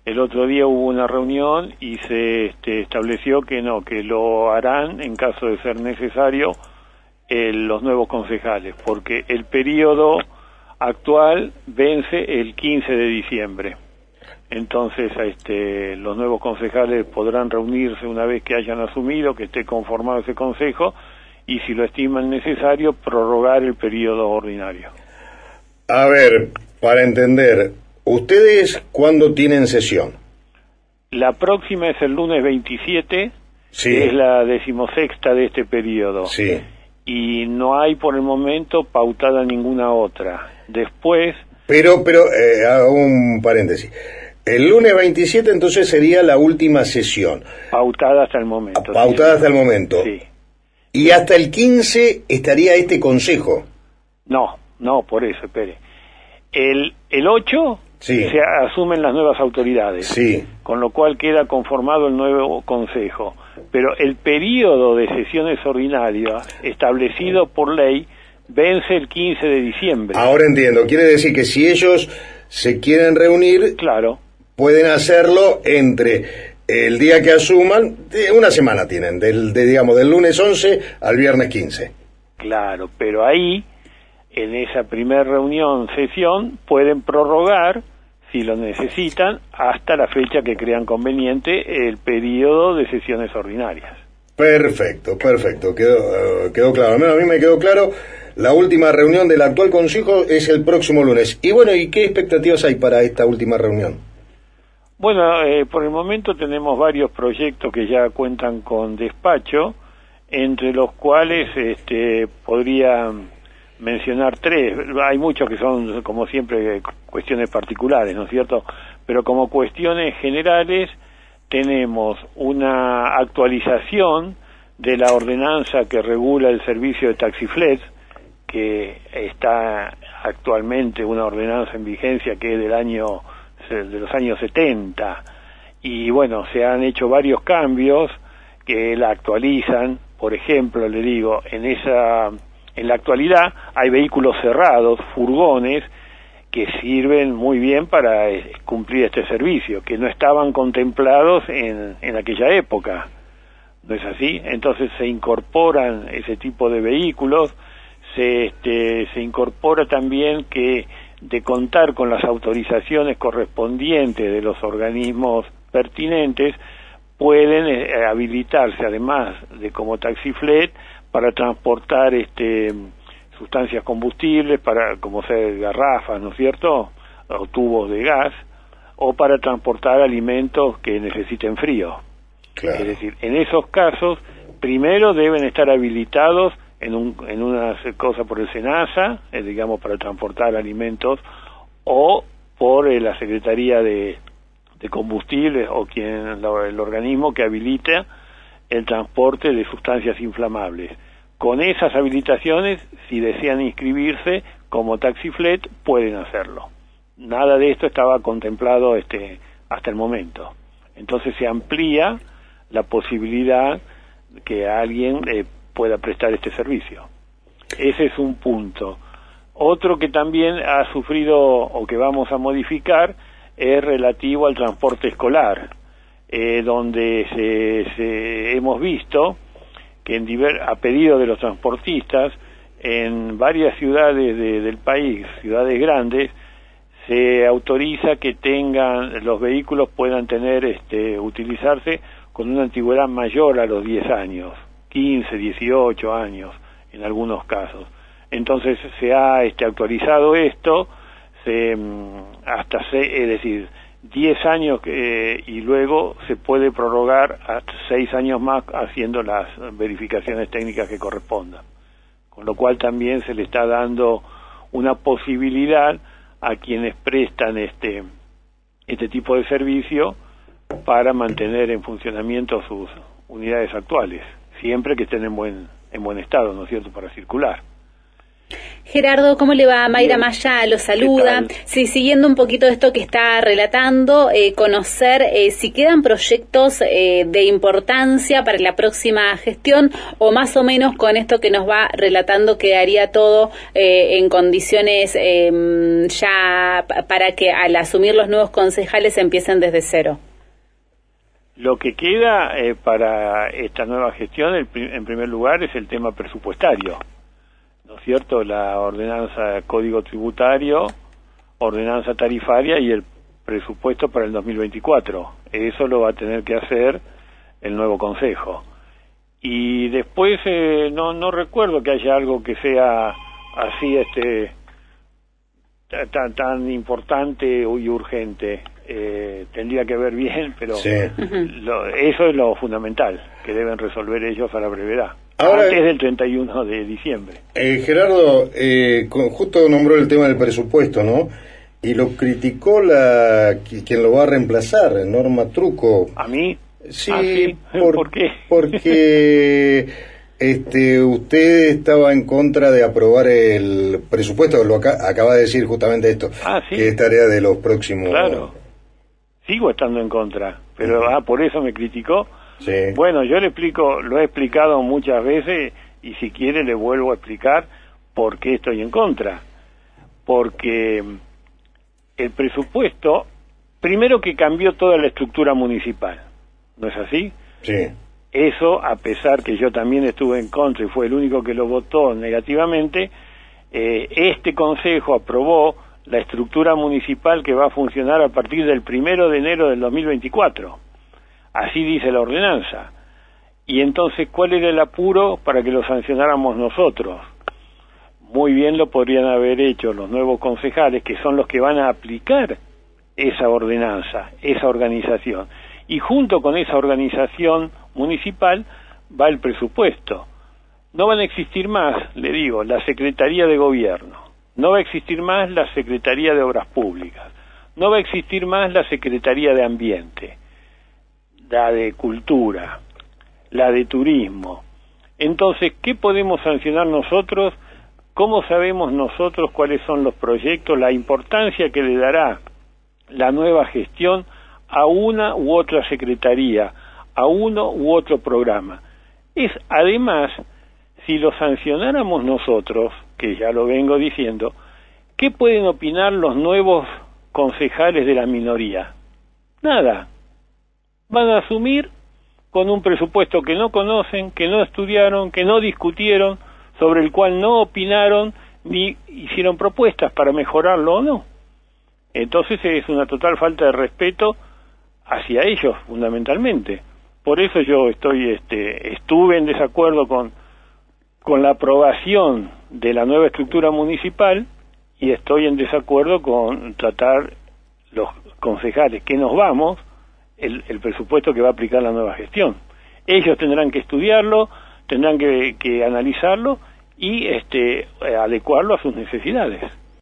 El otro día hubo una reunión y se estableció que no, que lo harán en caso de ser necesario los nuevos concejales, porque el periodo actual vence el 15 de diciembre. Entonces los nuevos concejales podrán reunirse una vez que hayan asumido, que esté conformado ese consejo, y si lo estiman necesario, prorrogar el periodo ordinario. A ver, para entender, ¿ustedes cuándo tienen sesión? La próxima es el lunes 27, sí, que es la 16ª de este periodo. Sí. Y no hay por el momento pautada ninguna otra. Después... Pero hago un paréntesis. El lunes 27 entonces sería la última sesión. Pautada hasta el momento. Pautada hasta el momento. Sí. ¿Y hasta el 15 estaría este consejo? No, por eso, espere. El 8 sí, se asumen las nuevas autoridades, sí, con lo cual queda conformado el nuevo consejo. Pero el periodo de sesiones ordinarias establecido por ley vence el 15 de diciembre. Ahora entiendo, quiere decir que si ellos se quieren reunir, claro, pueden hacerlo entre el día que asuman, una semana tienen, digamos, del lunes 11 al viernes 15. Claro, pero ahí, en esa primera sesión, pueden prorrogar, si lo necesitan, hasta la fecha que crean conveniente el periodo de sesiones ordinarias. Perfecto, quedó claro. Al menos a mí me quedó claro. La última reunión del actual consejo es el próximo lunes. Y bueno, ¿y qué expectativas hay para esta última reunión? Bueno, por el momento tenemos varios proyectos que ya cuentan con despacho, entre los cuales podría mencionar 3. Hay muchos que son, como siempre, cuestiones particulares, ¿no es cierto? Pero como cuestiones generales tenemos una actualización de la ordenanza que regula el servicio de taxiflex, que está actualmente una ordenanza en vigencia que es de los años 70, y bueno, se han hecho varios cambios que la actualizan. Por ejemplo, le digo, en la actualidad hay vehículos cerrados, furgones, que sirven muy bien para cumplir este servicio, que no estaban contemplados en aquella época, ¿no es así? Entonces se incorporan ese tipo de vehículos, se incorpora también que de contar con las autorizaciones correspondientes de los organismos pertinentes, pueden habilitarse, además de como taxiflet, para transportar sustancias combustibles, como ser garrafas, ¿no es cierto?, o tubos de gas, o para transportar alimentos que necesiten frío. Claro. Es decir, en esos casos, primero deben estar habilitados en una cosa por el SENASA, digamos, para transportar alimentos, o por la Secretaría de Combustibles, o el organismo que habilita el transporte de sustancias inflamables. Con esas habilitaciones, si desean inscribirse como taxiflet, pueden hacerlo. Nada de esto estaba contemplado hasta el momento. Entonces se amplía la posibilidad que alguien pueda prestar este servicio. Ese es un punto. Otro que también ha sufrido o que vamos a modificar es relativo al transporte escolar, donde hemos visto que a pedido de los transportistas, en varias ciudades del país, ciudades grandes, se autoriza que los vehículos puedan utilizarse con una antigüedad mayor a los 10 años, 15, 18 años en algunos casos. Entonces se ha actualizado esto, es decir, 10 años, y luego se puede prorrogar hasta 6 años más haciendo las verificaciones técnicas que correspondan. Con lo cual también se le está dando una posibilidad a quienes prestan este tipo de servicio para mantener en funcionamiento sus unidades actuales, siempre que estén en buen estado, ¿no es cierto?, para circular. Gerardo, ¿cómo le va? Mayra Maya lo saluda. Sí, siguiendo un poquito esto que está relatando, conocer si quedan proyectos de importancia para la próxima gestión, o más o menos con esto que nos va relatando quedaría todo en condiciones ya para que al asumir los nuevos concejales empiecen desde cero. Lo que queda para esta nueva gestión, en primer lugar, es el tema presupuestario. ¿No es cierto? La ordenanza Código Tributario, ordenanza tarifaria y el presupuesto para el 2024. Eso lo va a tener que hacer el nuevo Consejo. Y después no recuerdo que haya algo que sea así tan importante y urgente. Tendría que ver bien, pero sí. Eso es lo fundamental, que deben resolver ellos a la brevedad. Ahora, antes del 31 de diciembre. Gerardo, justo nombró el tema del presupuesto, ¿no? Y lo criticó quien lo va a reemplazar, Norma Trucco. ¿A mí? Sí, ¿Por qué? Porque usted estaba en contra de aprobar el presupuesto, lo acaba de decir justamente esto, ¿sí? Que es tarea de los próximos... Claro, sigo estando en contra, pero por eso me criticó. Sí. Bueno, yo lo he explicado muchas veces y si quiere le vuelvo a explicar por qué estoy en contra. Porque el presupuesto, primero que cambió toda la estructura municipal, ¿no es así? Sí. Eso, a pesar que yo también estuve en contra y fue el único que lo votó negativamente, este Consejo aprobó la estructura municipal que va a funcionar a partir del 1 de enero del 2024. Así dice la ordenanza. Y entonces, ¿cuál era el apuro para que lo sancionáramos nosotros? Muy bien lo podrían haber hecho los nuevos concejales, que son los que van a aplicar esa ordenanza, esa organización. Y junto con esa organización municipal va el presupuesto. No van a existir más, le digo, la Secretaría de Gobierno. No va a existir más la Secretaría de Obras Públicas. No va a existir más la Secretaría de Ambiente, la de Cultura, la de Turismo. Entonces, ¿qué podemos sancionar nosotros? ¿Cómo sabemos nosotros cuáles son los proyectos, la importancia que le dará la nueva gestión a una u otra secretaría, a uno u otro programa? Es, además, si lo sancionáramos nosotros, que ya lo vengo diciendo, ¿qué pueden opinar los nuevos concejales de la minoría? Nada. Van a asumir con un presupuesto que no conocen, que no estudiaron, que no discutieron, sobre el cual no opinaron ni hicieron propuestas para mejorarlo o no. Entonces es una total falta de respeto hacia ellos, fundamentalmente. Por eso yo estuve en desacuerdo con la aprobación de la nueva estructura municipal y estoy en desacuerdo con tratar los concejales que nos vamos el presupuesto que va a aplicar la nueva gestión. Ellos tendrán que estudiarlo, tendrán que analizarlo y adecuarlo a sus necesidades.